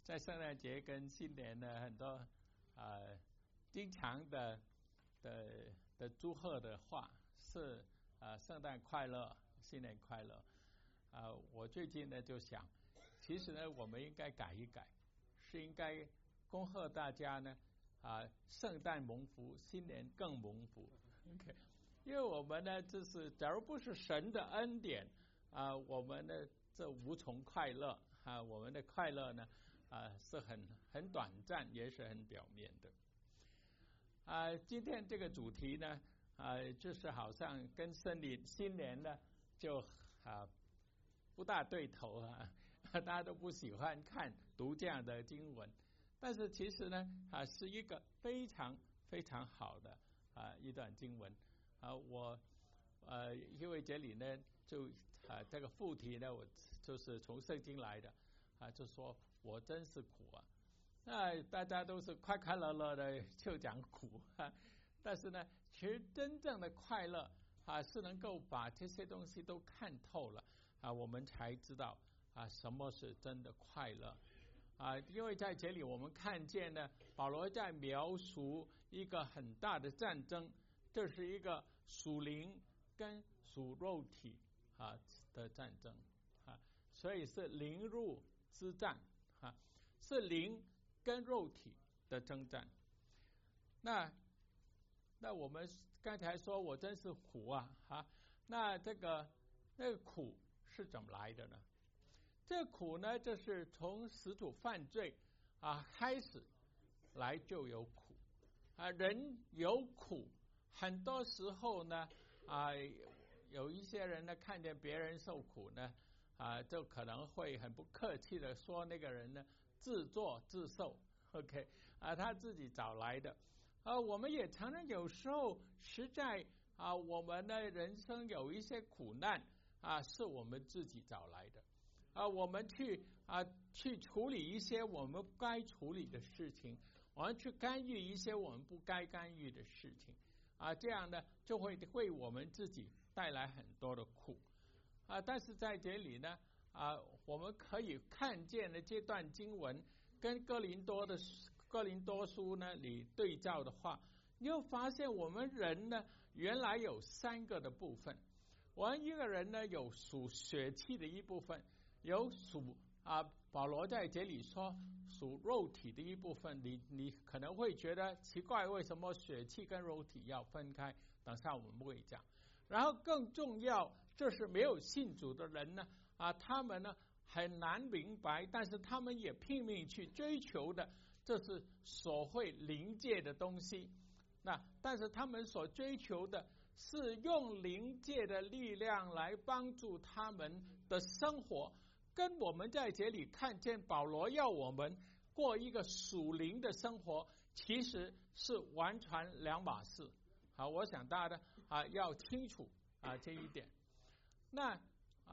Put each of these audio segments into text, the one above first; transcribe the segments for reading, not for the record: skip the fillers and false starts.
在圣诞节跟新年呢，很多经常的祝贺的话是圣诞快乐，新年快乐。我最近呢就想，其实呢我们应该改一改，是应该恭贺大家呢圣诞蒙福，新年更蒙福。OK， 因为我们呢就是假如不是神的恩典我们呢这无从快乐我们的快乐呢是很短暂，也是很表面的。今天这个主题呢就是好像跟新年呢就不大对头大家都不喜欢读这样的经文，但是其实呢是一个非常非常好的一段经文我因为这里呢就这个副题呢我就是从圣经来的就说我真是苦那大家都是快快乐乐的就讲苦但是呢其实真正的快乐是能够把这些东西都看透了我们才知道什么是真的快乐因为在这里我们看见呢保罗在描述一个很大的战争，这是一个属灵跟属肉体的战争所以是灵肉之战是灵跟肉体的征战。那我们刚才说我真是苦那个苦是怎么来的呢？这苦呢就是从始祖犯罪开始来就有苦人有苦，很多时候呢有一些人呢看见别人受苦呢就可能会很不客气的说那个人呢自作自受 OK 他自己找来的我们也承认有时候实在我们的人生有一些苦难是我们自己找来的我们去处理一些我们该处理的事情，我们去干预一些我们不该干预的事情这样呢就会为我们自己带来很多的苦但是在这里呢我们可以看见的这段经文跟哥林多书呢里对照的话，你会发现我们人呢原来有三个的部分。我们一个人呢有属血气的一部分，有属保罗在这里说属肉体的一部分，你可能会觉得奇怪，为什么血气跟肉体要分开？等下我们会讲。然后更重要就是没有信主的人呢他们呢很难明白，但是他们也拼命去追求的，这是所谓灵界的东西。但是他们所追求的是用灵界的力量来帮助他们的生活，跟我们在这里看见保罗要我们过一个属灵的生活，其实是完全两码事我想大家要清楚这一点。那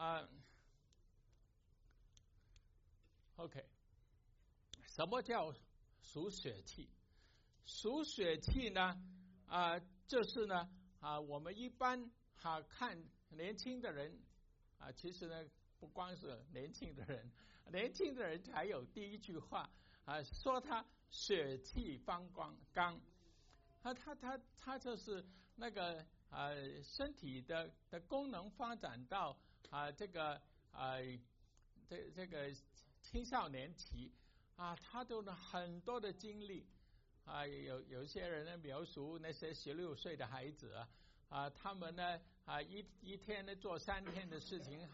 OK， 什么叫属血气？属血气呢就是呢我们一般看年轻的人其实呢不光是年轻的人，年轻的人才有第一句话说他血气方刚他就是那个身体的功能发展到这个青少年期他都有很多的精力有些人呢描述那些16岁的孩子他们呢一天呢做3天的事情，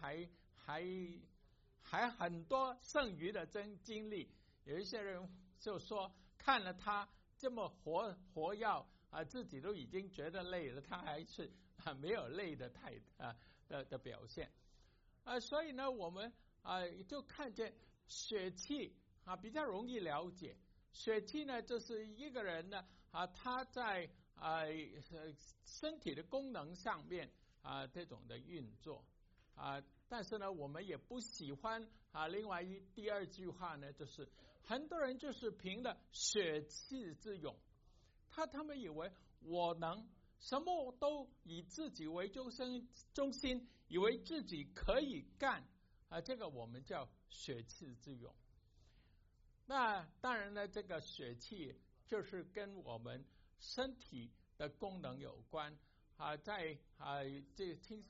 还很多剩余的精力。有一些人就说看了他这么活跃自己都已经觉得累了，他还是没有累的的表现所以呢我们就看见血气比较容易了解。血气呢就是一个人呢他在身体的功能上面这种的运作但是呢我们也不喜欢另外第二句话呢就是很多人就是凭着血气之勇，他们以为我能什么都以自己为中心，以为自己可以干这个我们叫血气之勇那当然呢，这个血气就是跟我们身体的功能有关啊，在这个听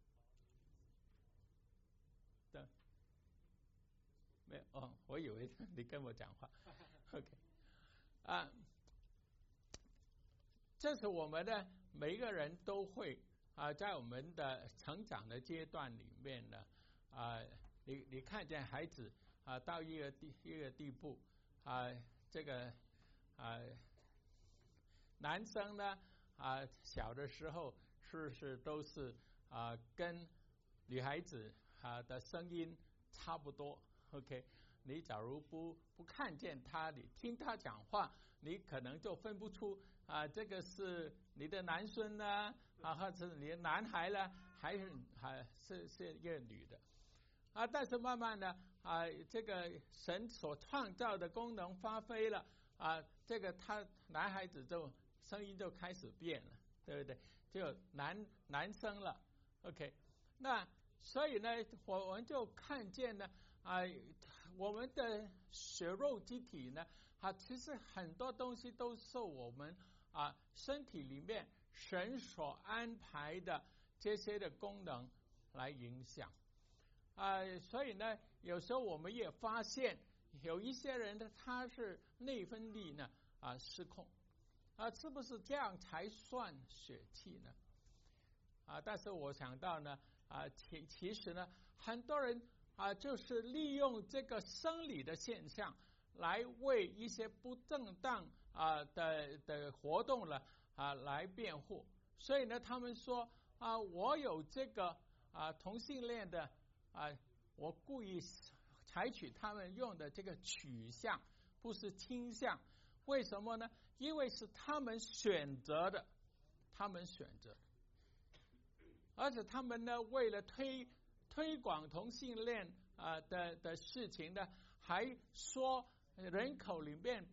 的没有哦，我以为你跟我讲话，OK 啊，这是我们的每一个人都会在我们的成长的阶段里面呢你看见孩子到一个地步这个男生呢小的时候是不是都是跟女孩子的声音差不多 ？OK， 你假如不看见他，你听他讲话，你可能就分不出这个是你的男孙呢或者是你的男孩呢，还是一个女的但是慢慢的这个神所创造的功能发挥了这个他男孩子就声音就开始变了，对不对？就男生了 ，OK， 那所以呢，我们就看见呢我们的血肉之体呢其实很多东西都受我们身体里面神所安排的这些的功能来影响所以呢，有时候我们也发现有一些人呢，他是内分泌呢失控是不是这样才算血气呢？但是我想到呢其实呢，很多人就是利用这个生理的现象来为一些不正当的活动呢来辩护，所以呢，他们说我有这个同性恋的我故意采取他们用的这个取向，不是倾向。为什么呢？因为是他们选择的，而且他们呢，为了推广同性恋的事情呢，还说人口里面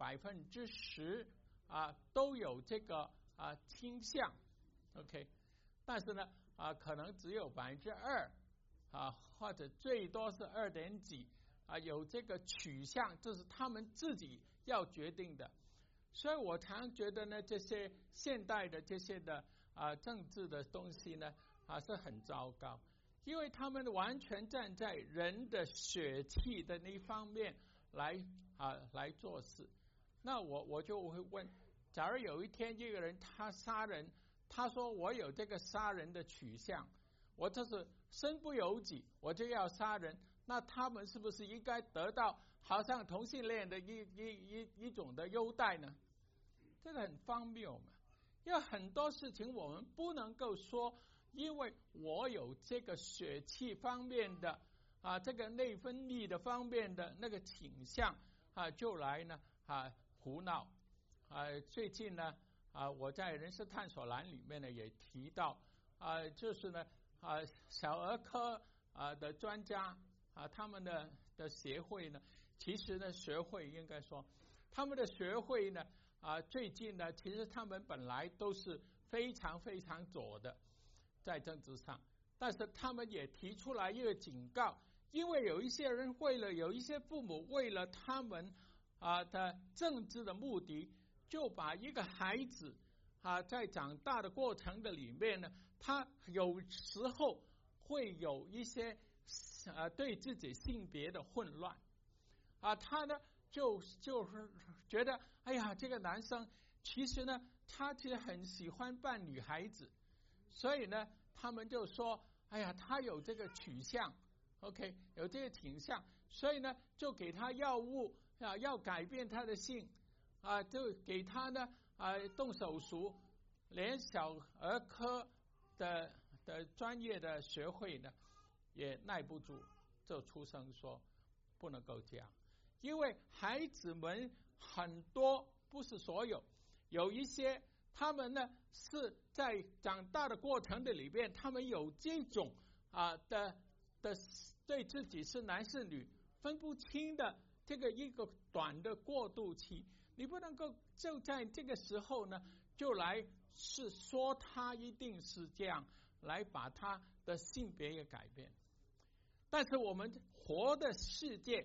10%都有这个倾向 ，OK， 但是呢可能只有2%或者最多是2点几有这个取向，这是他们自己要决定的。所以我常觉得呢，这些现代的这些的政治的东西呢是很糟糕，因为他们完全站在人的血气的那一方面来做事。那我就会问，假如有一天一个人他杀人，他说我有这个杀人的取向，我就是身不由己，我就要杀人，那他们是不是应该得到好像同性恋的一种的优待呢？这个很荒谬嘛！因为很多事情我们不能够说，因为我有这个血气方面的这个内分泌的方面的那个倾向就来呢胡闹最近呢我在人事探索栏里面呢也提到就是呢小儿科的专家他们的协会呢，其实呢学会应该说他们的学会呢最近呢其实他们本来都是非常非常左的在政治上，但是他们也提出来一个警告，因为有一些人有一些父母为了他们的政治的目的，就把一个孩子在长大的过程的里面呢，他有时候会有一些对自己性别的混乱他呢就是觉得哎呀这个男生其实呢他其实很喜欢扮女孩子，所以呢他们就说哎呀他有这个取向 OK 有这个倾向，所以呢就给他药物要改变他的性就给他呢动手术，连小儿科的专业的学会呢也耐不住，就出声说不能够这样，因为孩子们很多不是所有，有一些他们呢是在长大的过程的里边，他们有这种的对自己是男是女分不清的这个一个短的过渡期，你不能够就在这个时候呢就来是说他一定是这样，来把他的性别也改变。但是我们活的世界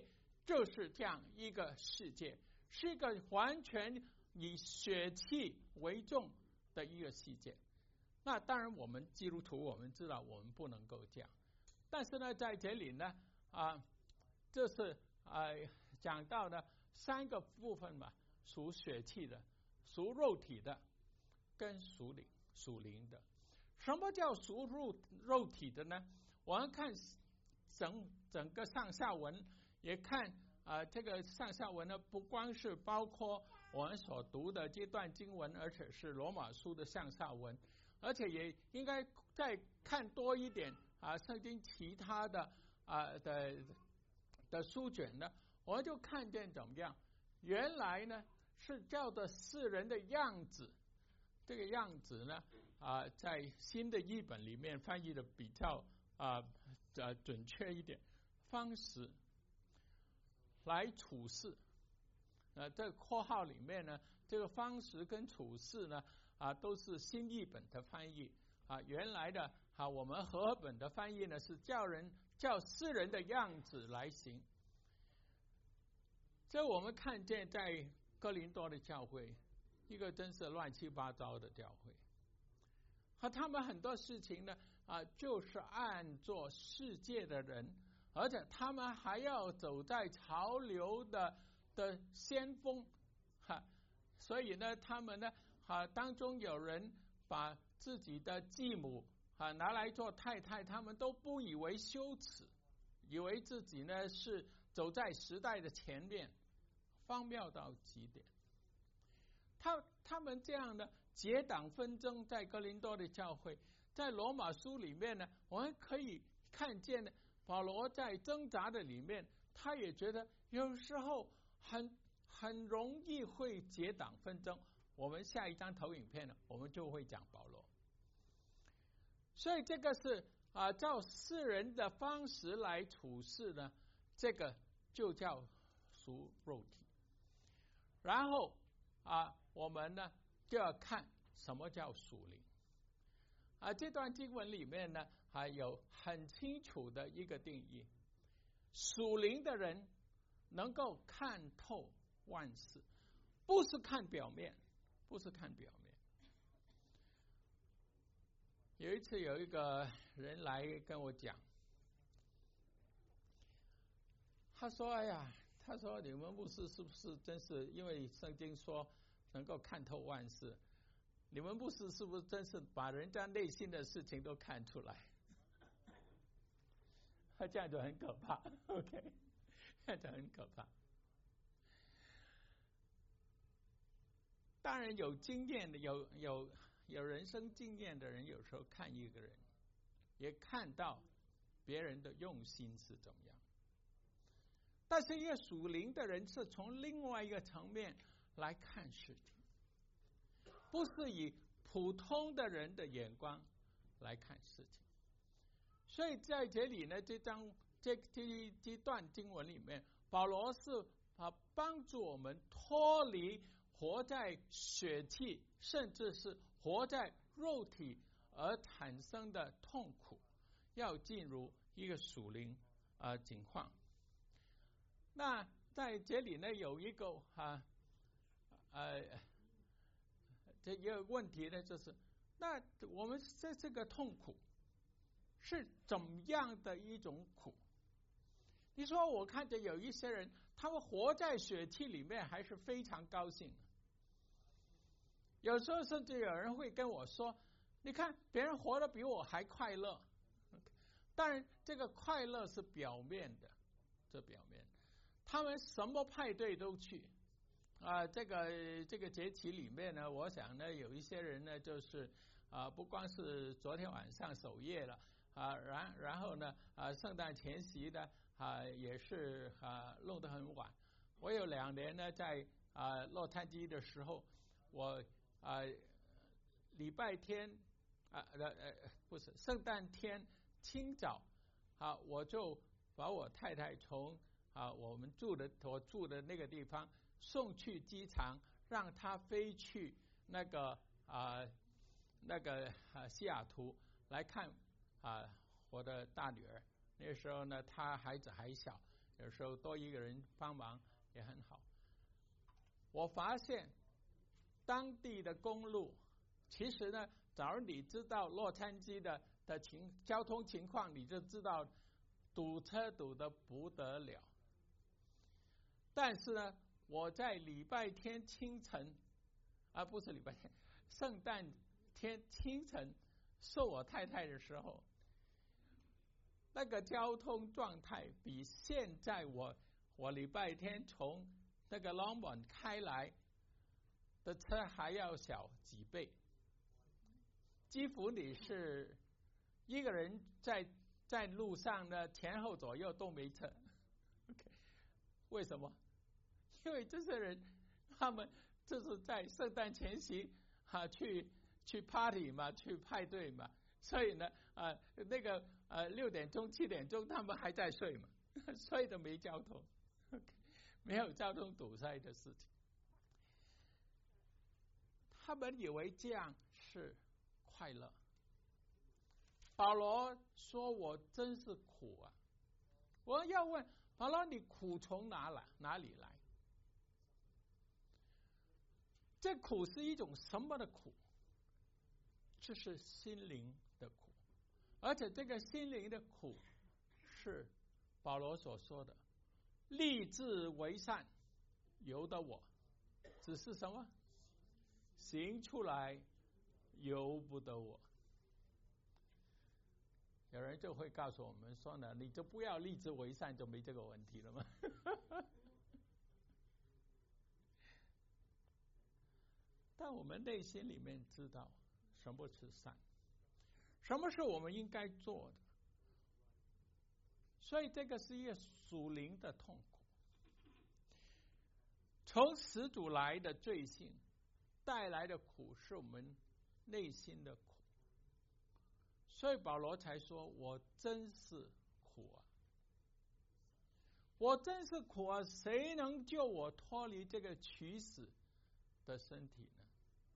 就是这样一个世界，是一个完全以血气为重的一个世界。那当然我们基督徒我们知道我们不能够这样，但是呢在这里呢这是讲到呢3个部分嘛，属血气的、属肉体的跟属灵的。什么叫属肉体的呢？我们看整个上下文，也看这个上下文呢，不光是包括我们所读的这段经文，而且是罗马书的上下文，而且也应该再看多一点圣经其他的的书卷呢，我们就看见怎么样，原来呢是叫做世人的样子。这个样子呢在新的译本里面翻译的比较准确一点，方式来处事。这个括号里面呢，这个方式跟处事呢都是新译本的翻译原来的我们和合本的翻译呢是叫世人的样子来行。这我们看见在哥林多的教会，一个真是乱七八糟的教会，他们很多事情呢就是按做世界的人，而且他们还要走在潮流的先锋所以呢他们呢当中有人把自己的继母拿来做太太，他们都不以为羞耻，以为自己呢是走在时代的前面，荒谬到极点。他们这样的结党纷争在哥林多的教会，在罗马书里面呢，我们可以看见呢，保罗在挣扎的里面，他也觉得有时候很容易会结党纷争。我们下一张投影片呢，我们就会讲保罗。所以这个是照世人的方式来处事呢，这个就叫属肉体。然后我们呢就要看什么叫属灵这段经文里面呢还有很清楚的一个定义，属灵的人能够看透万事，不是看表面，不是看表面。有一次有一个人来跟我讲，他说你们牧师是不是真是因为圣经说能够看透万事，你们牧师是不是真是把人家内心的事情都看出来？这样就很可怕 OK 这样就很可怕。当然有经验的有人生经验的人，有时候看一个人也看到别人的用心是怎么样，但是一个属灵的人是从另外一个层面来看事情，不是以普通的人的眼光来看事情。所以在这里呢，这段经文里面，保罗是帮助我们脱离活在血气甚至是活在肉体而产生的痛苦，要进入一个属灵情况。那在这里呢有一个这一个问题呢，就是那我们这个痛苦是怎么样的一种苦？你说我看见有一些人，他们活在血气里面还是非常高兴，有时候甚至有人会跟我说，你看别人活得比我还快乐。当然这个快乐是表面的，这表面他们什么派对都去这个节期里面呢，我想呢有一些人呢就是不光是昨天晚上守夜了然后呢圣诞前夕呢也是弄得很晚。我有2年呢在洛杉矶的时候，我礼拜天不是圣诞天清早我就把我太太从我住的那个地方送去机场，让她飞去那个西雅图来看我的大女儿。那时候呢她孩子还小， 有时候多一个人帮忙也很好。我发现当地的公路，其实呢，假如你知道洛杉矶的交通情况，你就知道堵车堵得不得了。但是呢，我在礼拜天清晨，不是礼拜天，圣诞天清晨送我太太的时候，那个交通状态比现在我礼拜天从那个 Longmont 开来的车还要小几倍。几乎你是一个人在路上呢，前后左右都没车。为什么？因为这些人他们就是在圣诞前夕去 party 嘛，去派对嘛，所以呢那个6点钟7点钟他们还在睡嘛，所以都没交通，没有交通堵塞的事情。他们以为这样是快乐。保罗说我真是苦啊！我要问保罗，你苦从哪里来？这苦是一种什么的苦？这是心灵的苦，而且这个心灵的苦是保罗所说的立志为善，由得我，只是什么？行出来由不得我。有人就会告诉我们说呢，你就不要立志为善，就没这个问题了吗？但我们内心里面知道什么是善，什么是我们应该做的，所以这个是一个属灵的痛苦，从始祖来的罪性带来的苦是我们内心的苦，所以保罗才说我真是苦啊！我真是苦啊！谁能救我脱离这个取死的身体呢？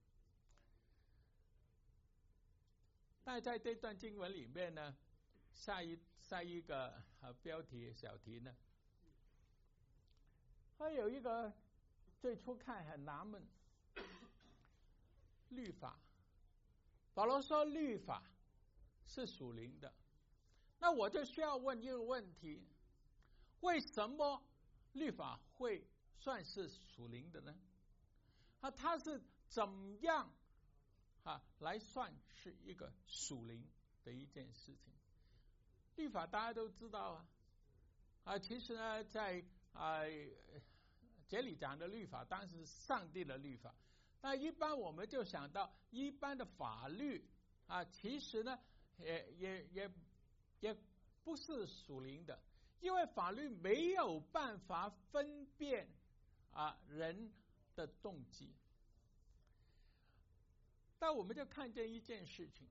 但在这段经文里面呢，下一个标题小题呢，它有一个最初看很纳闷，律法。保罗说律法是属灵的，那我就需要问一个问题：为什么律法会算是属灵的呢？它是怎样来算是一个属灵的一件事情？律法大家都知道其实呢，在这里讲的律法当然是上帝的律法，那一般我们就想到一般的法律其实呢也不是属灵的，因为法律没有办法分辨人的动机。但我们就看见一件事情，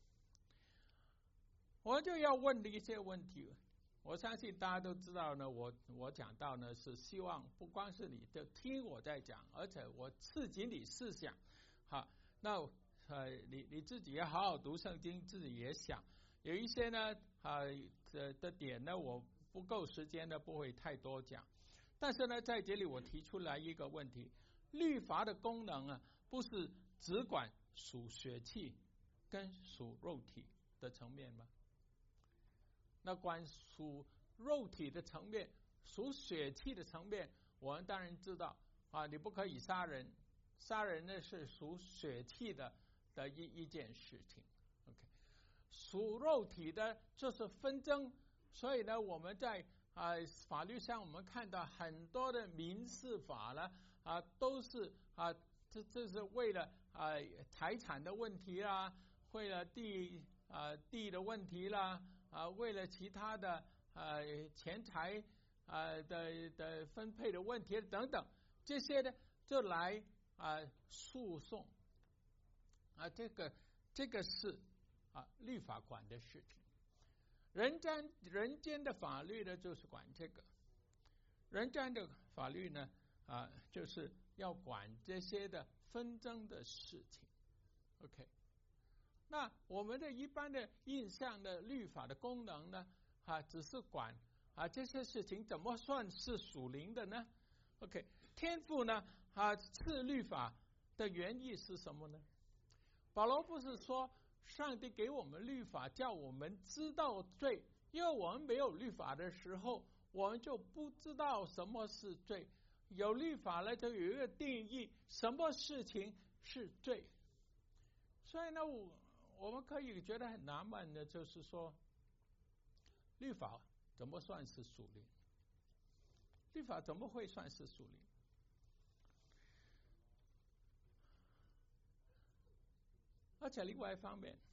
我就要问的一些问题。我相信大家都知道呢，我讲到呢是希望不光是你就听我在讲，而且我刺激你思想。那你自己也好好读圣经，自己也想。有一些呢的点呢，我不够时间呢，不会太多讲。但是呢，在这里我提出来一个问题：律法的功能不是只管属血气跟属肉体的层面吗？那关属肉体的层面，属血气的层面，我们当然知道你不可以杀人，杀人呢是属血气的一件事情。OK， 属肉体的就是纷争，所以呢，我们在法律上我们看到很多的民事法呢都是这是为了财产的问题啦，为了地的问题啦。为了其他的钱财的分配的问题等等，这些呢就来诉讼这个是律法管的事情。人间的法律呢就是管这个，人间的法律呢就是要管这些的纷争的事情。OK。那我们的一般的印象的律法的功能呢只是管这些事情怎么算是属灵的呢 ？OK， 天父呢赐律法的原意是什么呢？保罗不是说上帝给我们律法，叫我们知道罪，因为我们没有律法的时候，我们就不知道什么是罪。有律法了，就有一个定义，什么事情是罪。所以呢，我们可以觉得很纳闷的，就是说，律法怎么算是属灵？律法怎么会算是属灵？而且另外一方面，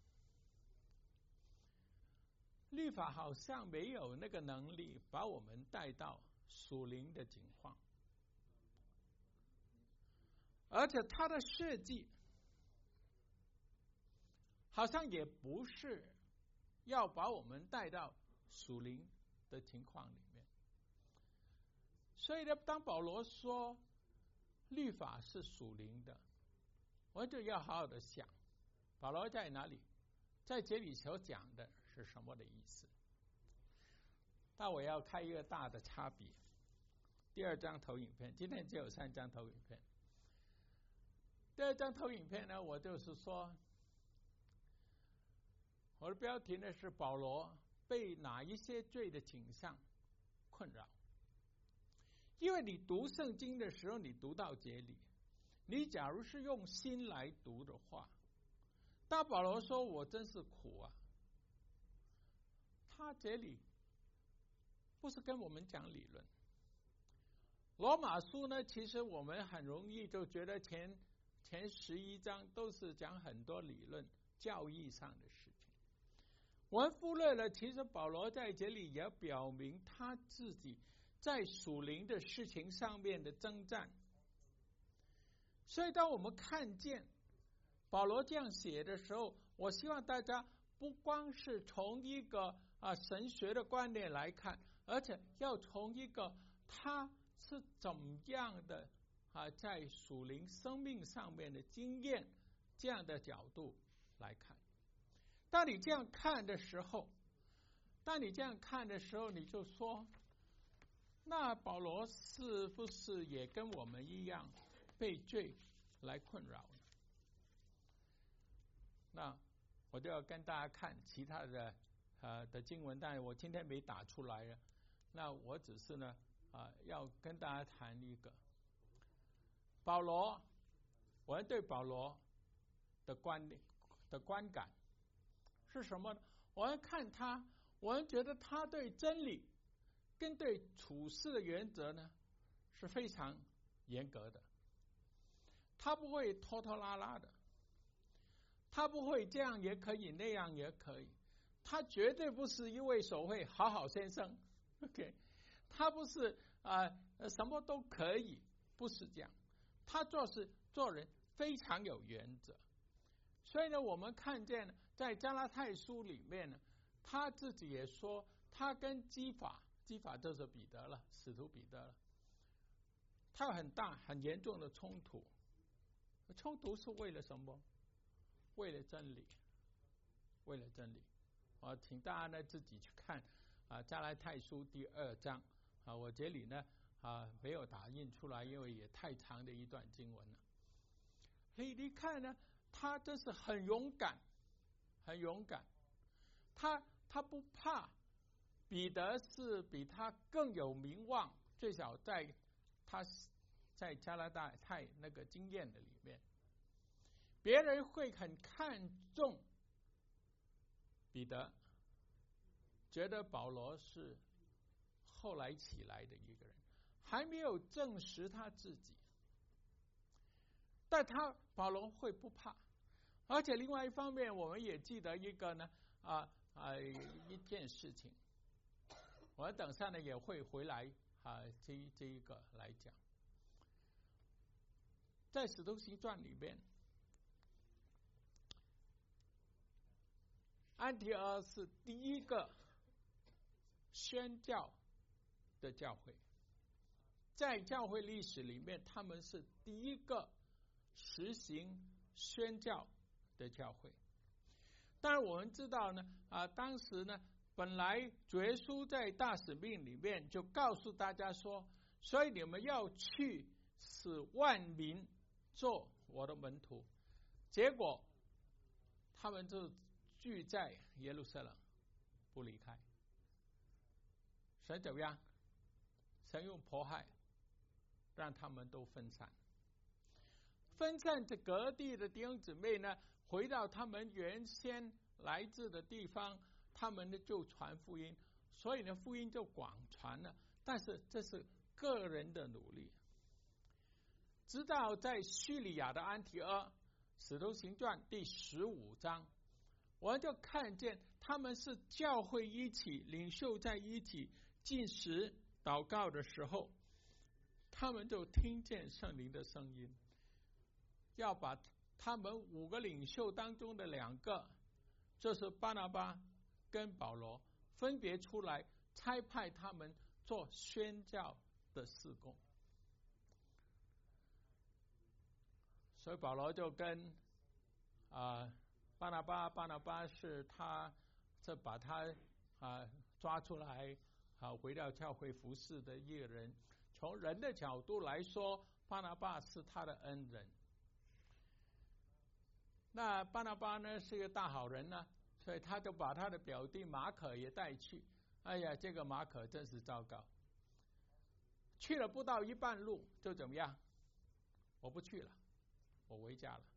律法好像没有那个能力把我们带到属灵的境况，而且它的设计好像也不是要把我们带到属灵的情况里面。所以呢，当保罗说律法是属灵的，我就要好好的想，保罗在哪里，在这里所讲的是什么的意思。那我要开一个大的差别。第二张投影片，今天只有3张投影片。第二张投影片呢，我就是说，我的标题呢是保罗被哪一些罪的倾向困扰。因为你读圣经的时候，你读到这里，你假如是用心来读的话，大保罗说我真是苦啊，他这里不是跟我们讲理论。罗马书呢，其实我们很容易就觉得前11章都是讲很多理论教义上的事情，我们忽略了其实保罗在这里也表明他自己在属灵的事情上面的征战。所以当我们看见保罗这样写的时候，我希望大家不光是从一个神学的观念来看，而且要从一个他是怎样的在属灵生命上面的经验这样的角度来看。当你这样看的时候，你就说，那保罗是不是也跟我们一样被罪来困扰呢？那我就要跟大家看其他的经文，但我今天没打出来了。那我只是呢要跟大家谈一个保罗，我们对保罗的观感是什么呢？我们看他，我们觉得他对真理跟对处事的原则呢是非常严格的，他不会拖拖拉拉的，他不会这样也可以那样也可以，他绝对不是一位所谓好好先生 OK， 他不是什么都可以，不是这样，他做人非常有原则。所以呢，我们看见在加拉太书里面呢，他自己也说他跟基法就是彼得了，使徒彼得了，他有很大很严重的冲突。冲突是为了什么？为了真理，为了真理。请大家呢自己去看加拉太书第2章我这里呢没有打印出来，因为也太长的一段经文了。你看呢，他真是很勇敢，很勇敢。他不怕彼得是比他更有名望，最少在他在加拿大太那个经验的里面，别人会很看重彼得，觉得保罗是后来起来的一个人，还没有证实他自己，但保罗会不怕。而且另外一方面，我们也记得一个呢一件事情，我们等下呢也会回来这一个来讲。在使徒行传里面，安提阿是第一个宣教的教会，在教会历史里面，他们是第一个实行宣教的教会。当然我们知道呢当时呢本来主耶稣在大使命里面就告诉大家说，所以你们要去使万民做我的门徒。结果他们就聚在耶路撒冷不离开。神怎么样？神用迫害让他们都分散。分散这各地的弟兄姊妹呢，回到他们原先来自的地方，他们呢就传福音，所以呢福音就广传了。但是这是个人的努力，直到在叙利亚的安提阿，使徒行传第15章，我们就看见他们是教会一起，领袖在一起进食祷告的时候，他们就听见圣灵的声音，要把他们5个领袖当中的2个，就是巴拿巴跟保罗，分别出来差派他们做宣教的事工。所以保罗就跟巴拿巴是他这把他抓出来回到教会服侍的一个人。从人的角度来说，巴拿巴是他的恩人。那巴拿巴呢是一个大好人呢，所以他就把他的表弟马可也带去。哎呀，这个马可真是糟糕，去了不到一半路就怎么样？我不去了，我回家了。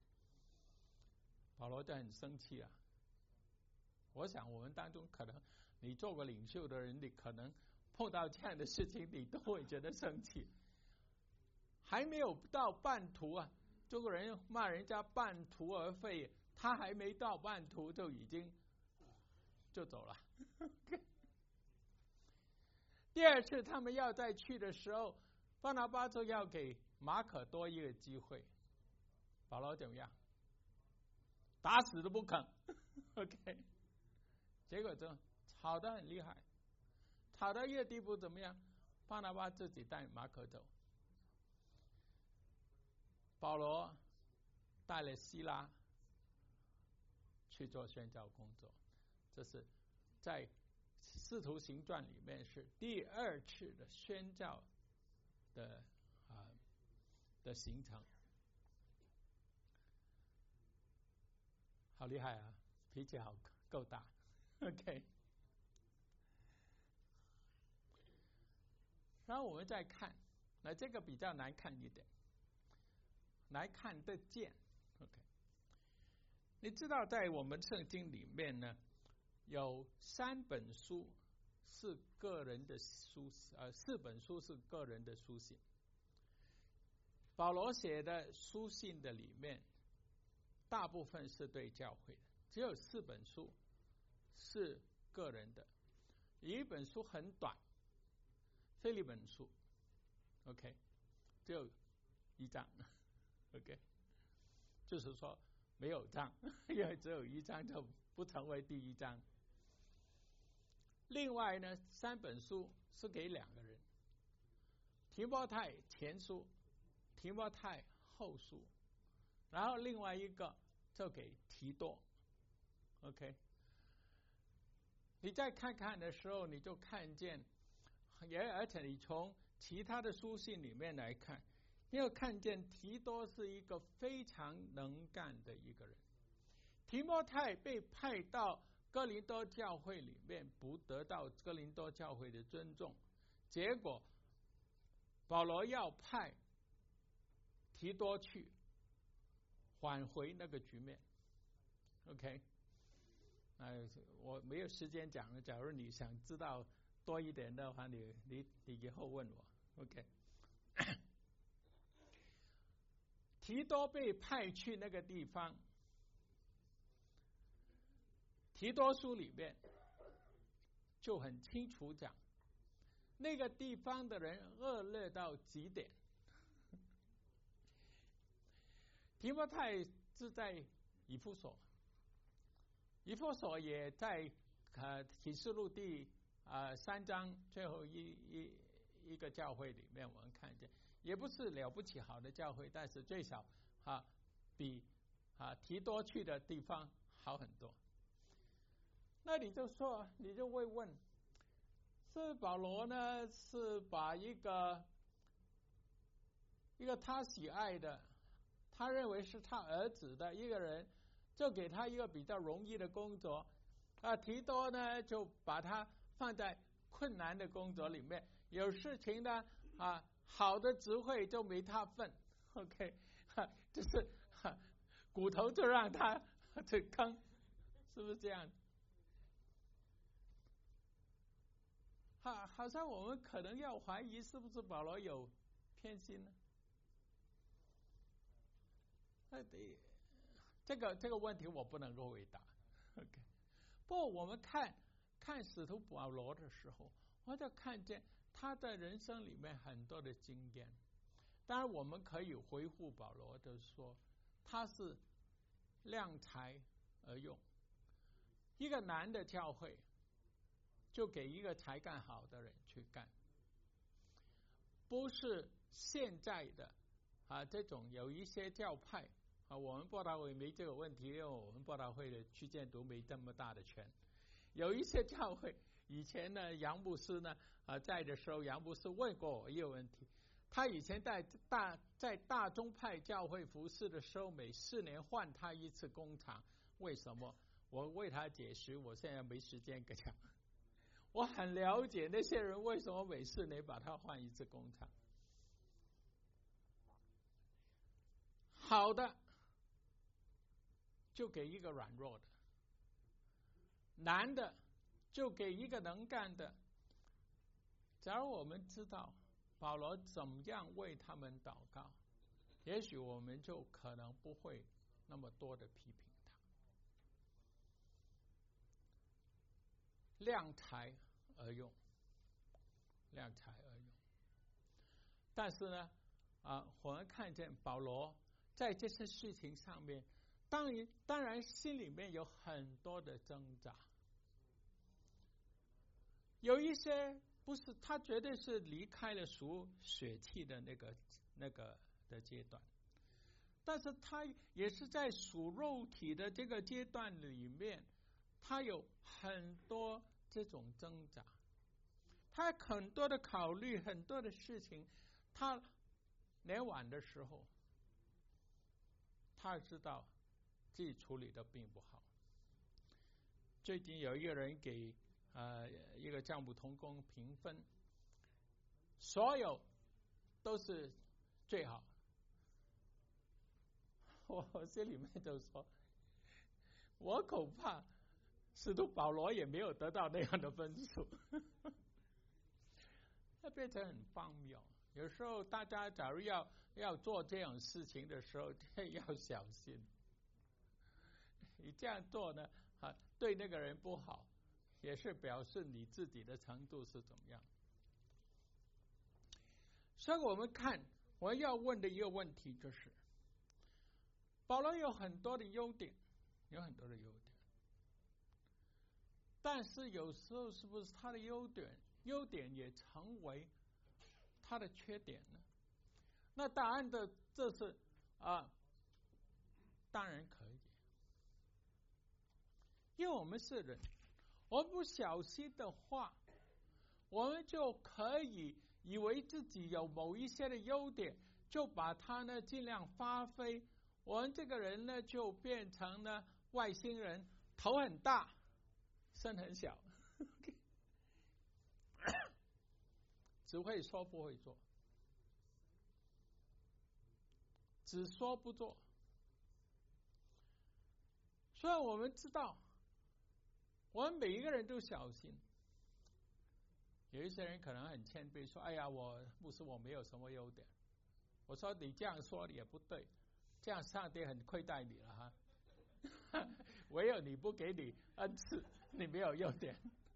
保罗就很生气啊。我想我们当中可能你做过领袖的人，你可能碰到这样的事情你都会觉得生气。还没有到半途啊，这个人骂人家半途而废，他还没到半途就已经就走了。第二次他们要再去的时候，巴拿巴就要给马可多一个机会。保罗怎么样？打死都不肯。OK， 结果就吵得很厉害，吵到一个地步怎么样？巴拿巴自己带马可走，保罗带了希拉去做宣教工作。这是在使徒行传里面是第2次的宣教的行程。好厉害啊，脾气好够大。OK， 然后我们再看，那这个比较难看一点，难看得见。OK， 你知道在我们圣经里面呢，有3本书是个人的书，4本书是个人的书信。保罗写的书信的里面，大部分是对教会的，只有4本书是个人的。有一本书很短，腓利门书 ，OK， 只有1章 ，OK， 就是说没有章，因为只有1章就不成为第1章。另外呢，3本书是给2个人，提摩太前书、提摩太后书，然后另外一个就给提多。OK， 你再看看的时候，你就看见，而且你从其他的书信里面来看，你要看见提多是一个非常能干的一个人。提摩太被派到哥林多教会里面，不得到哥林多教会的尊重，结果保罗要派提多去挽回那个局面。OK， 我没有时间讲了，假如你想知道多一点的话，你以后问我。OK， 提多被派去那个地方，提多书里面就很清楚讲，那个地方的人恶劣到极点。提摩太是在以弗所，以弗所也在启示录第3章最后一个教会里面，我们看见也不是了不起好的教会，但是最少比提多去的地方好很多。 那你就会问，是保罗呢是把一个他喜爱的，他认为是他儿子的一个人，就给他一个比较容易的工作，提多呢就把他放在困难的工作里面，有事情呢好的职会就没他份 ，OK， 就是骨头就让他去坑，是不是这样？好像我们可能要怀疑是不是保罗有偏心呢？这个问题我不能够回答。OK， 不过我们看使徒保罗的时候，我就看见他在人生里面很多的经验。当然，我们可以回复保罗，就是说他是量才而用。一个难的教会，就给一个才干好的人去干，不是现在的这种有一些教派我们布道会没这个问题，因为我们布道会的区建读没这么大的权。有一些教会以前呢，杨牧师呢在的时候，杨牧师问过我一个问题。他以前在大宗派教会服侍的时候，每4年换他一次工厂，为什么？我为他解释，我现在没时间跟讲。我很了解那些人为什么每4年把他换一次工厂。好的就给一个软弱的，难的就给一个能干的。假如我们知道保罗怎么样为他们祷告，也许我们就可能不会那么多的批评他。量才而用，量才而用。但是呢，我们看见保罗在这些事情上面，当然心里面有很多的挣扎，有一些不是他绝对是离开了属血气的那个的阶段，但是他也是在属肉体的这个阶段里面，他有很多这种挣扎，他很多的考虑，很多的事情，他年晚的时候，他知道自己处理的并不好。最近有一个人给一个教牧同工评分，所有都是最好。我心里面就说，我恐怕使徒保罗也没有得到那样的分数。那变成很荒谬。有时候大家假如要做这样事情的时候，要小心。你这样做呢，对那个人不好，也是表示你自己的程度是怎么样。所以我们看，我要问的一个问题就是，保罗有很多的优点，有很多的优点，但是有时候是不是他的优点也成为他的缺点呢？那答案的这是当然可以，因为我们是人，我们不小心的话，我们就可以以为自己有某一些的优点，就把它呢尽量发挥。我们这个人呢就变成了外星人，头很大，身很小，只会说不会做，只说不做。所以我们知道，我们每一个人都小心。有一些人可能很谦卑，说：“哎呀，牧师我没有什么优点。”我说：“你这样说也不对，这样上帝很亏待你了哈。唯有你不给你恩赐，你没有优点，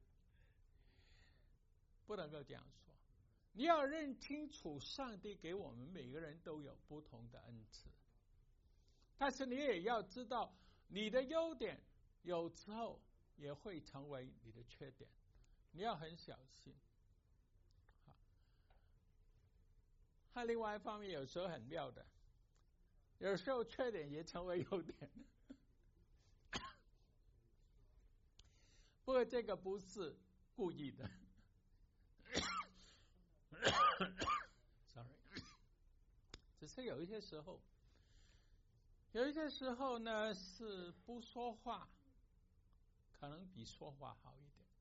不能够这样说。你要认清楚，上帝给我们每个人都有不同的恩赐，但是你也要知道，你的优点有时候也会成为你的缺点，你要很小心。另外一方面，有时候很妙的，有时候缺点也成为优点。 不过这个不是故意的，sorry， 只是有一些时候呢是不说话，可能比说话好一点。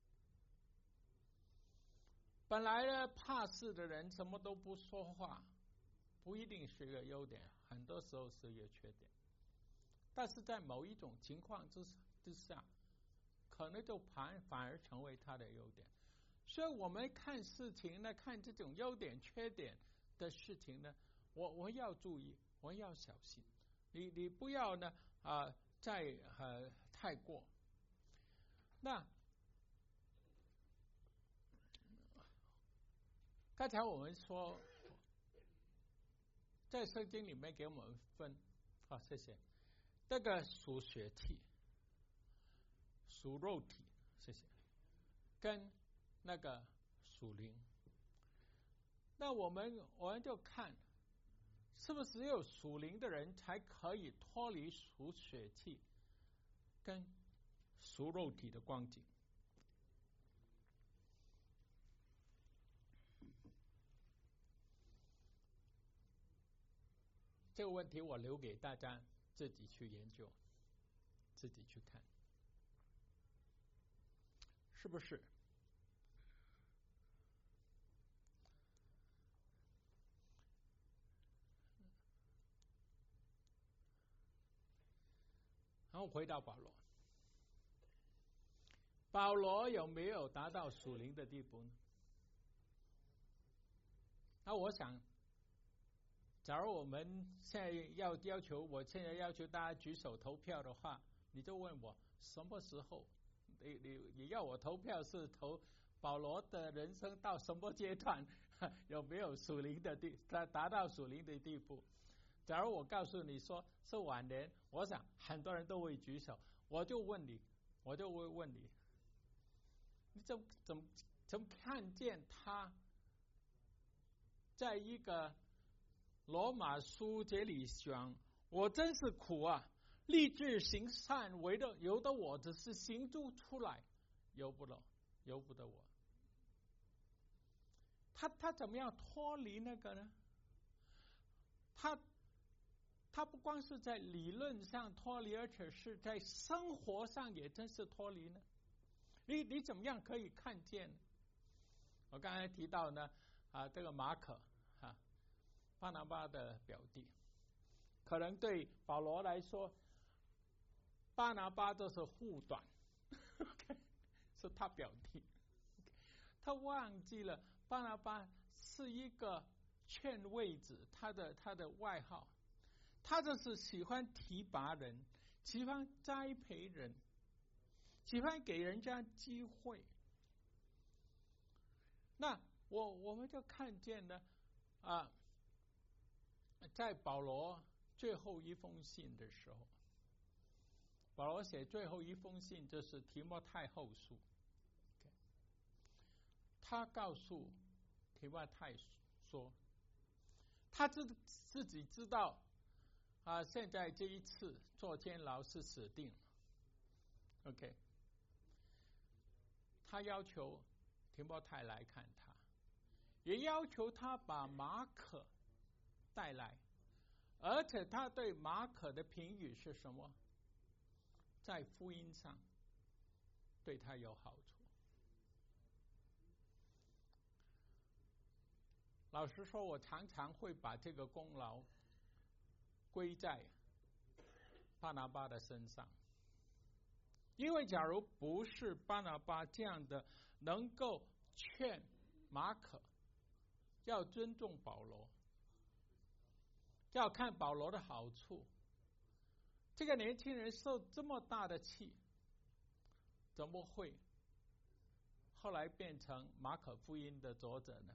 本来呢怕事的人什么都不说话，不一定是一个优点，很多时候是一个缺点。但是在某一种情况之下，可能就反而成为他的优点。所以我们看事情呢，看这种优点缺点的事情呢，我要注意，我要小心。你不要呢再太过。那刚才我们说，在圣经里面给我们分，谢谢。这个属血气、属肉体，谢谢，跟那个属灵。那我们就看，是不是只有属灵的人才可以脱离属血气跟属肉体的光景？这个问题我留给大家自己去研究，自己去看，是不是？然后回到保罗，保罗有没有达到属灵的地步呢？那我想，假如我们现在我现在要求大家举手投票的话，你就问我什么时候？你要我投票是投保罗的人生到什么阶段，有没有属灵的达到属灵的地步？假如我告诉你说是晚年，我想很多人都会举手，我就会问你，你怎么看见他在一个罗马书这里讲，我真是苦啊，立志行善，由得我只是行不出来，由不得我。他怎么样脱离那个呢？他不光是在理论上脱离，而且是在生活上也真是脱离呢。你怎么样可以看见呢？我刚才提到呢，这个马可巴拿巴的表弟，可能对保罗来说，巴拿巴就是护短是他表弟，他忘记了巴拿巴是一个劝慰子，他的外号，他就是喜欢提拔人，喜欢栽培人，喜欢给人家机会。那我们就看见呢，在保罗最后一封信的时候，保罗写最后一封信就是提摩太后书，他告诉提摩太说，他自己知道现在这一次坐监牢是死定了 ，OK， 他要求提摩太来看他，也要求他把马可带来，而且他对马可的评语是什么？在福音上对他有好处。老实说，我常常会把这个功劳归在巴拿巴的身上，因为假如不是巴拿巴这样的能够劝马可要尊重保罗，要看保罗的好处，这个年轻人受这么大的气，怎么会后来变成马可福音的作者呢？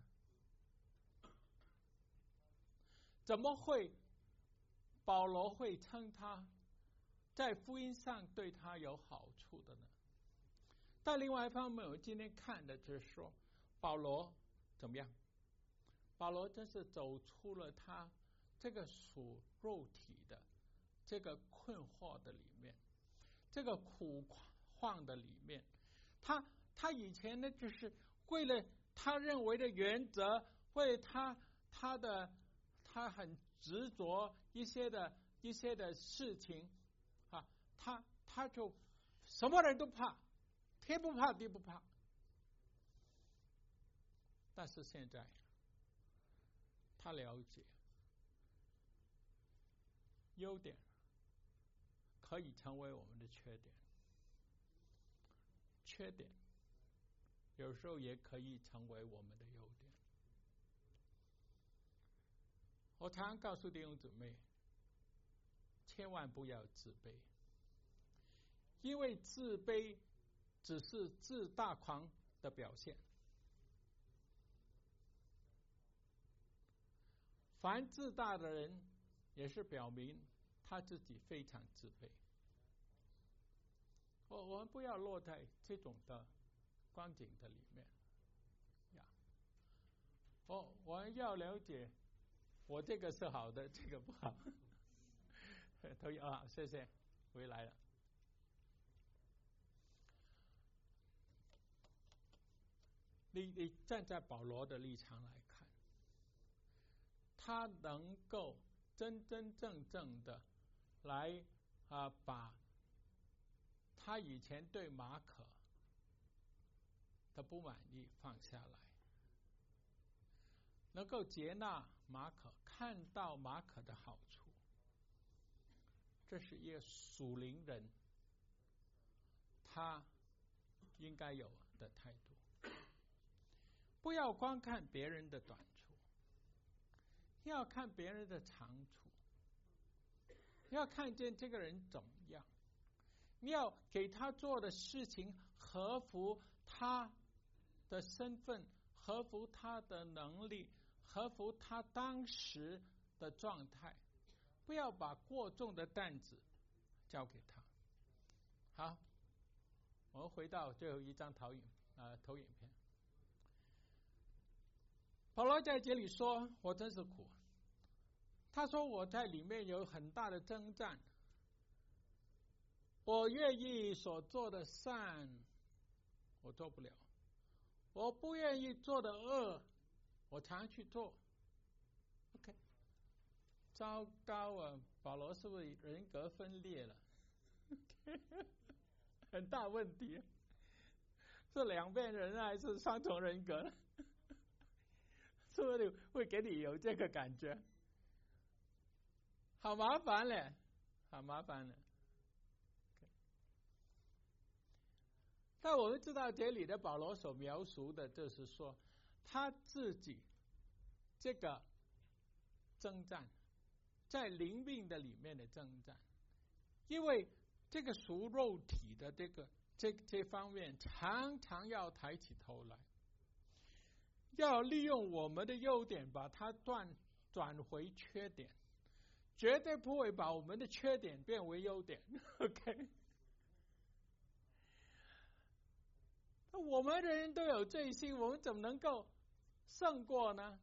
怎么会保罗会称他在福音上对他有好处的呢？但另外一方面，我今天看的就是说，保罗怎么样？保罗真是走出了他这个属肉体的这个困惑的里面，这个苦况的里面， 他以前呢，就是为了他认为的原则，为了他很执着一些的事情啊，他就什么人都怕，天不怕地不怕。但是现在他了解优点可以成为我们的缺点，缺点有时候也可以成为我们的优点。我常常告诉弟兄姊妹，千万不要自卑，因为自卑只是自大狂的表现。凡自大的人，也是表明他自己非常自卑。我们不要落在这种的光景的里面。我们要了解，我这个是好的，这个不好。同意啊，谢谢，回来了。你站在保罗的立场来看，他能够真真正正的来把他以前对马可的不满意放下来，能够接纳马可，看到马可的好处，这是一个属灵人他应该有的态度。不要光看别人的短处，要看别人的长处，要看见这个人怎么样，你要给他做的事情合乎他的身份，合乎他的能力，合乎他当时的状态，不要把过重的担子交给他。好，我们回到最后一张投影片。保罗在这里说，我真是苦。他说我在里面有很大的征战，我愿意所做的善我做不了，我不愿意做的恶我常去做。 OK， 糟糕啊，保罗是不是人格分裂了？很大问题，是两边人还是双重人格？是不是会给你有这个感觉？好麻烦嘞，好麻烦嘞。但我们知道这里的保罗所描述的就是说他自己这个征战，在灵命的里面的征战，因为这个属肉体的这方面常常要抬起头来，要利用我们的优点把它转回缺点，绝对不会把我们的缺点变为优点。OK， 我们人都有罪性，我们怎么能够胜过呢？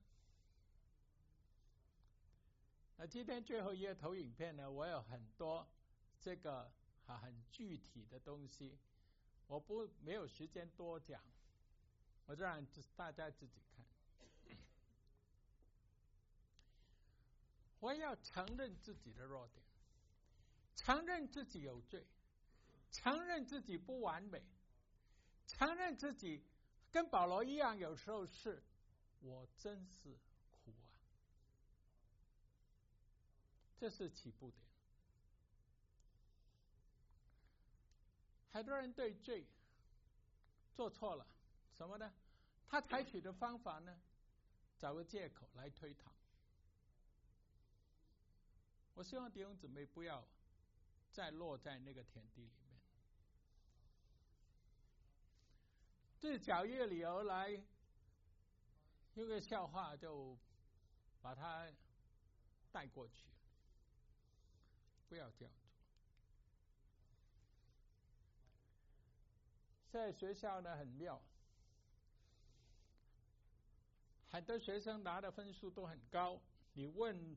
今天最后一个投影片呢，我有很多这个很具体的东西，我没有时间多讲，我就让大家自己看。我要承认自己的弱点，承认自己有罪，承认自己不完美，承认自己跟保罗一样，有时候是我真是苦啊，这是起步点。很多人对罪做错了什么呢？他采取的方法呢，找个借口来推搪。我希望弟兄姊妹不要再落在那个田地里面，对找一个理由来用个笑话就把它带过去，不要这样做。在学校呢很妙，很多学生拿的分数都很高，你问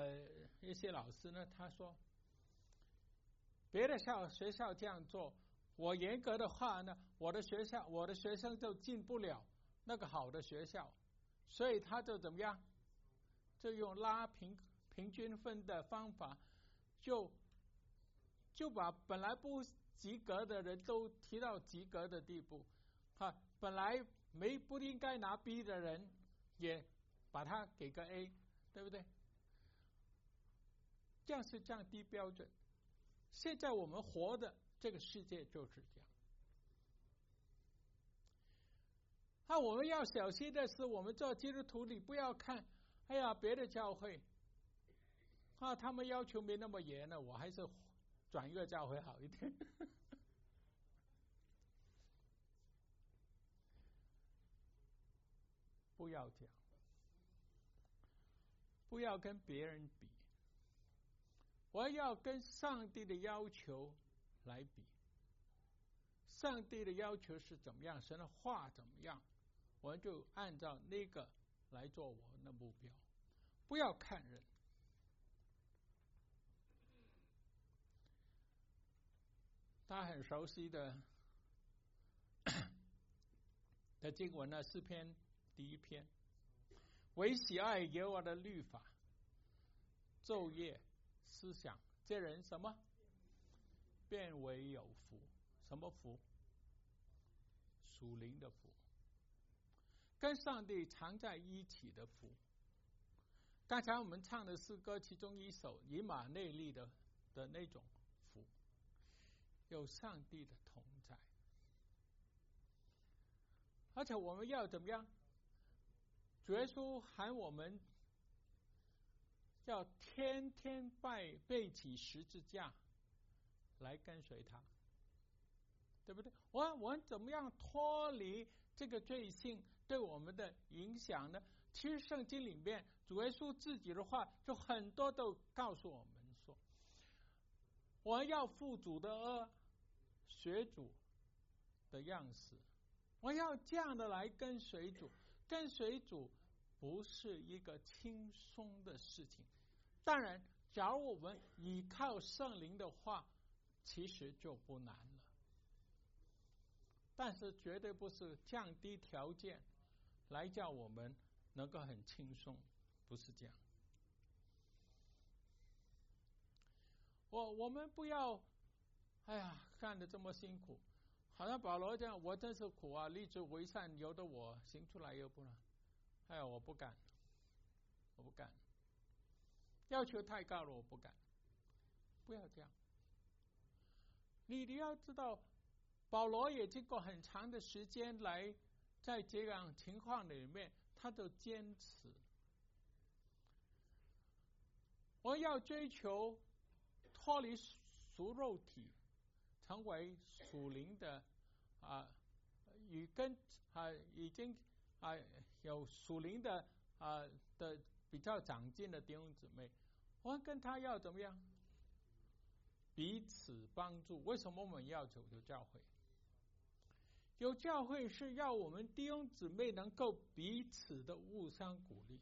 一些老师呢，他说别的学校这样做， 我严格的话呢，我的学生就进不了那个好的学校，所以他就怎么样？就用拉平均分的方法，就把本来不及格的人都提到及格的地步，本来不应该拿 B 的人，也把他给个 A， 对不对？这样是降低标准。现在我们活的这个世界就是这样。我们要小心的是，我们做基督徒，你不要看，哎呀，别的教会他们要求没那么严了，我还是转一个教会好一点。不要这样，不要跟别人比，我要跟上帝的要求来比。上帝的要求是怎么样，神的话怎么样，我们就按照那个来做我们的目标，不要看人。他很熟悉的经文呢，诗篇第1篇，唯喜爱耶和华的律法，昼夜思想，这人什么？变为有福。什么福？属灵的福，跟上帝常在一起的福。刚才我们唱的诗歌其中一首以马内利的那种福，有上帝的同在。而且我们要怎么样？主耶稣喊我们要天天背起十字架来跟随他，对不对？我们怎么样脱离这个罪性对我们的影响呢？其实圣经里面主耶稣自己的话就很多都告诉我们说，我要负主的恶，学主的样式，我要这样的来跟随主。跟随主不是一个轻松的事情，当然假如我们依靠圣灵的话，其实就不难了，但是绝对不是降低条件来叫我们能够很轻松，不是这样。我们不要干得这么辛苦，好像保罗这样，我真是苦啊，立志为善，由得我行出来又不能，我不敢，要求太高了，我不敢。不要这样。你要知道，保罗也经过很长的时间来在这样情况里面，他都坚持。我要追求脱离属肉体，成为属灵的已经有属灵的比较长进的弟兄姊妹，我们跟他要怎么样？彼此帮助。为什么我们要走有教会？有教会是要我们弟兄姊妹能够彼此的互相鼓励。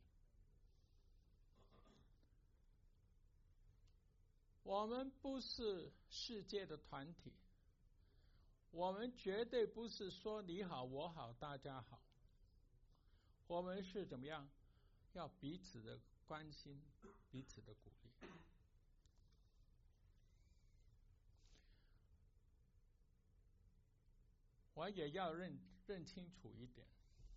我们不是世界的团体，我们绝对不是说你好我好大家好，我们是怎么样？要彼此的关心，彼此的鼓励。我也要认清楚一点，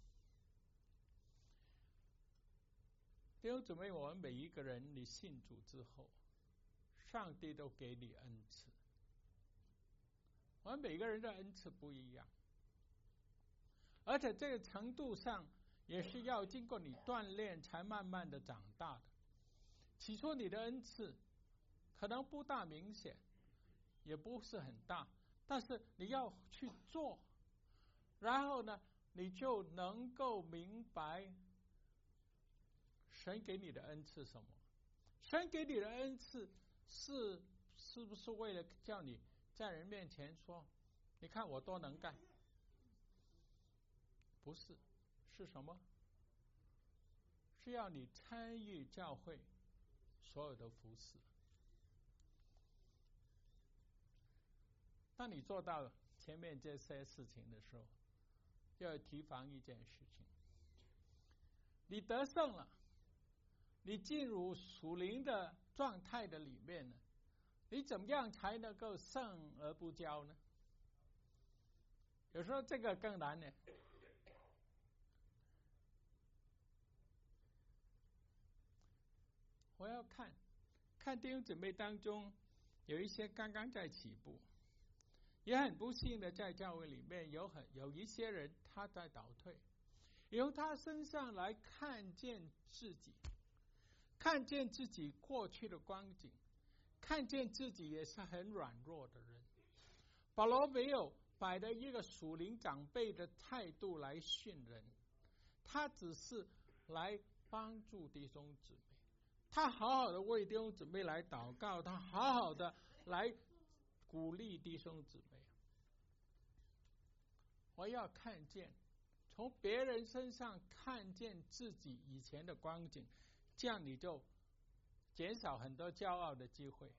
弟兄姊妹，我们每一个人，你信主之后，上帝都给你恩赐，我们每个人的恩赐不一样，而且这个程度上也是要经过你锻炼才慢慢的长大的。起初你的恩赐可能不大明显，也不是很大，但是你要去做，然后呢，你就能够明白神给你的恩赐什么。神给你的恩赐是不是为了叫你在人面前说，你看我多能干？不是，是什么？是要你参与教会所有的服事。当你做到前面这些事情的时候，要提防一件事情：你得胜了，你进入属灵的状态的里面呢，你怎么样才能够胜而不骄呢？有时候这个更难呢。我要看弟兄姊妹当中有一些刚刚在起步，也很不幸的在教会里面有一些人他在倒退，由他身上来看见自己，看见自己过去的光景，看见自己也是很软弱的人。保罗没有摆着一个属灵长辈的态度来训人，他只是来帮助弟兄姊妹，他好好的为弟兄姊妹来祷告，他好好的来鼓励弟兄姊妹。我要看见，从别人身上看见自己以前的光景，这样你就减少很多骄傲的机会。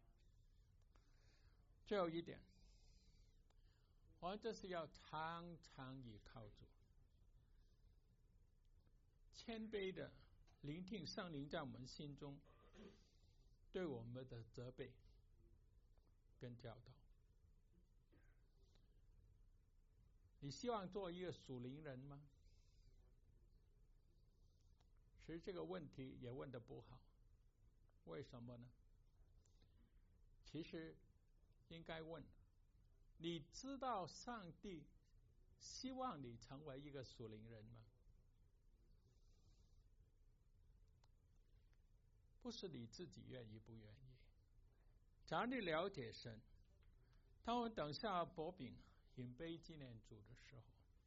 最后一点，我们这是要常常倚靠主，谦卑的聆听圣灵在我们心中对我们的责备跟教导。你希望做一个属灵人吗？其实这个问题也问得不好，为什么呢？其实应该问，你知道上帝希望你成为一个属灵人吗？不是你自己愿意不愿意。假如你了解神，当我们等下薄饼饮杯纪念主的时候，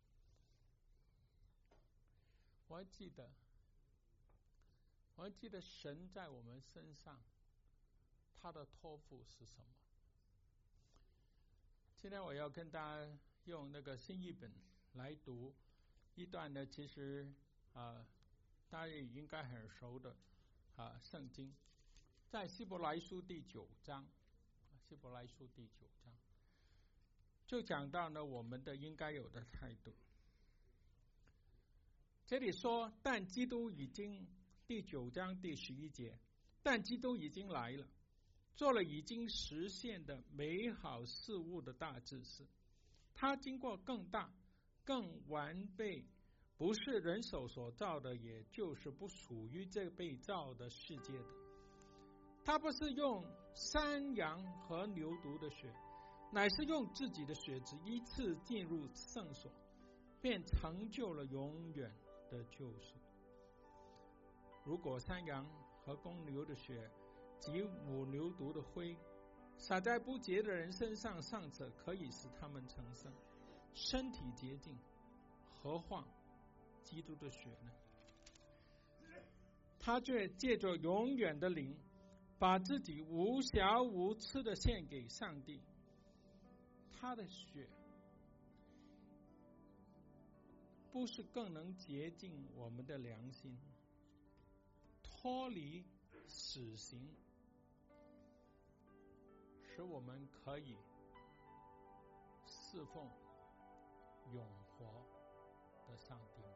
我还记得神在我们身上他的托付是什么。今天我要跟大家用那个新译本来读一段呢，其实大家也应该很熟的圣经，在希伯来书第9章，希伯来书第9章就讲到呢我们的应该有的态度。这里说，但基督已经，第9章第11节，但基督已经来了，做了已经实现的美好事物的大祭司。他经过更大更完备，不是人手所造的，也就是不属于这被造的世界的。他不是用山羊和牛犊的血，乃是用自己的血子一次进入圣所，便成就了永远的救赎。如果山羊和公牛的血及母牛犊的灰洒在不洁的人身上，尚且可以使他们成圣，身体洁净，何况基督的血呢？他却借着永远的灵，把自己无瑕无疵的献给上帝。他的血不是更能洁净我们的良心，脱离死刑，使我们可以侍奉永活的上帝吗？